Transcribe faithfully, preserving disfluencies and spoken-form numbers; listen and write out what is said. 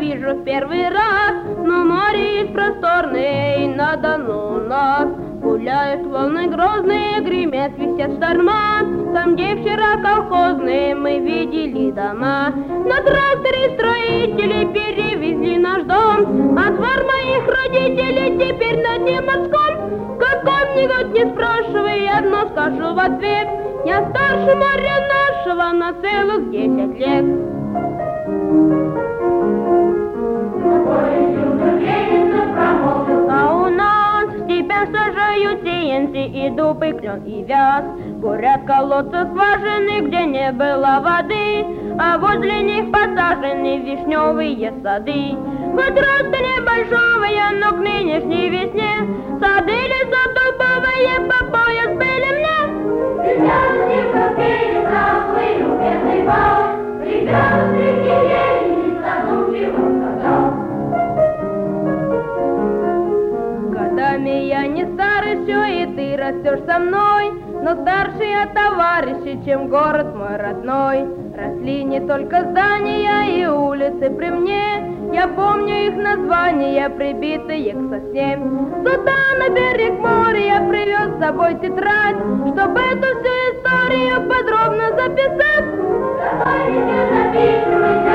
вижу в первый раз, но море есть просторное, и на Дону у нас гуляют волны грозные, гремят, свистят шторма. Там, где вчера колхозные мы видели дома, на тракторе строители перевезли наш дом, а двор моих родителей теперь на дне морском. Каком-нибудь не спрашивай, одно скажу в ответ: я старше моря нашего на целых десять лет. А у нас в степях сажают сеянцы и дуб, и клен, и вяз. Бурят колодцы скважины, где не было воды, а возле них посажены вишневые сады. Хоть роста небольшого, но к нынешней весне сады леса дубовые по пояс были мне. Ребята, не пропели, плыну бедный бал, ребята, среди ели, задумчиво сказал. Годами я не старый еще, и ты растешь со мной, но старшие товарищи, чем город мой родной. Росли не только здания и улицы при мне, я помню их названия, прибитые к сосне. Сюда на берег моря я привез с собой тетрадь, чтобы эту всю историю подробно записать. Давай, не записывай.